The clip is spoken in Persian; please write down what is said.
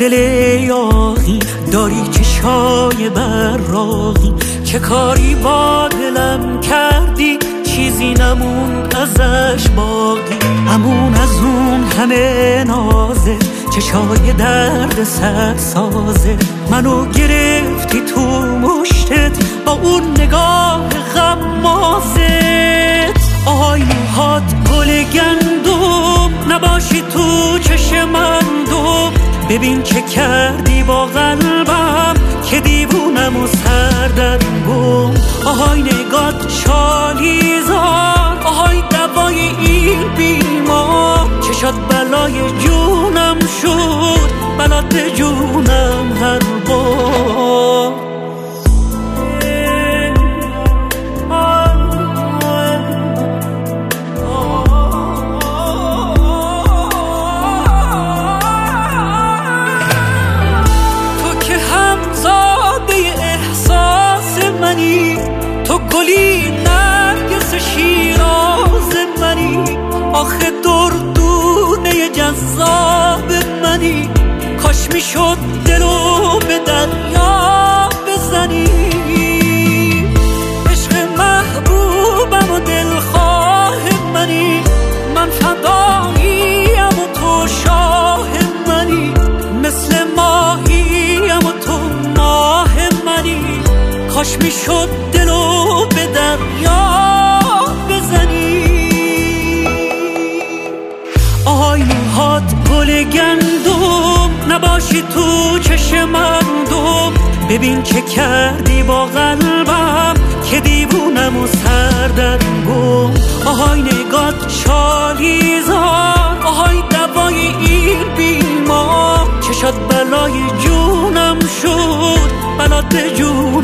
دل یاغی داری چشای براقی، چه کاری با دلم کردی چیزی نموند ازش باقی. همون از اون همه نازه، چشای درد سر سازه، منو گرفتی تو مشتت با اون نگاه غمازت. آهای موهات گل گندم، نباشی تو چشم من دوم. ببین چه کردی با قلبم که دیوونم و سردرگم. آهای نگات شالیزار، آهای دوای این بیمار. چشات بلای جونم شد، بلات جونم هر بار. تو گلی نرگس شیراز منی، آخه دردونه جذاب منی. کاش میشد دلو به دریا بزنی. عشق محبوبم و دلخواه منی، من فداییم و تو شاه منی. مثل ماهیم و تو ماه منی. کاش میشد دلو به دریا بزنی. آهای موهات گل گندم، نباشی تو چشم من دوم. ببین چه کردی با قلبم که دیوونم و سردرگم. آهای نگات شالیزار، آهای دوای این بیمار. چشات بلای جونم شد، بلات جونم